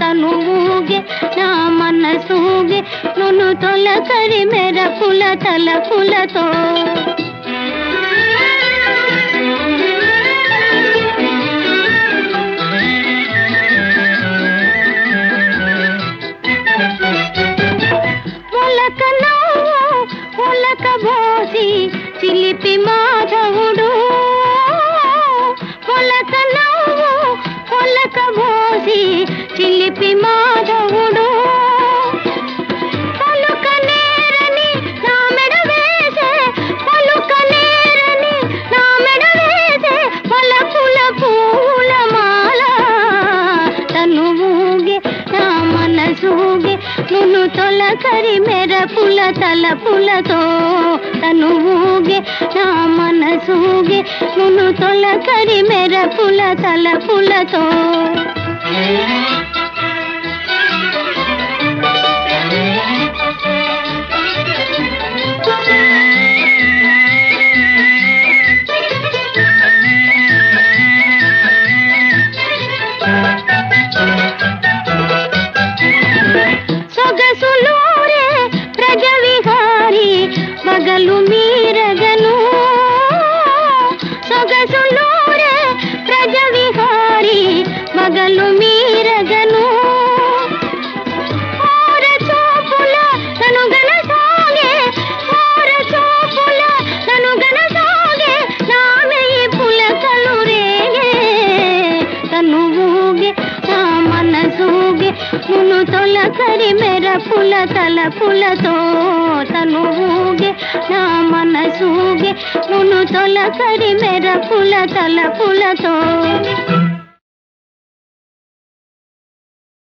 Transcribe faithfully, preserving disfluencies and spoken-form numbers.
తనువుగే నా మనసూగే నును తొలకరి మెరపుల తలపులతో మొలక నవ్వు మొలక బోసి చిలిపి మాధవుడు మొలక నవ్వు మొలక బోసి చిలిపి మాధవుడు పలుక నేరని నా మెడ వేసే పలుక నేరని నా మెడ వేసే పలకుల పూల మాల తనువుగే నా మనసూగే నును తొలకరి మెరపుల తలపులతో తనువుగే నా మనసూగే నును తొలకరి మెరపుల తలపులతో సొగసులూరే ప్రజ విహారి మగలు మీరగను సొగసులూరే ప్రజ విహారి మగలు మీరగను ఓర చూపుల తను గన సాగే ఓర చూపుల తను గన సాగే నా మెయి పులకలు రేగే తనువుగే నా మనసూగే నును తొలకరి మెరపుల తలపులతో తనువుగే నా మనసూగే నును తొలకరి మెరపుల తలపులతో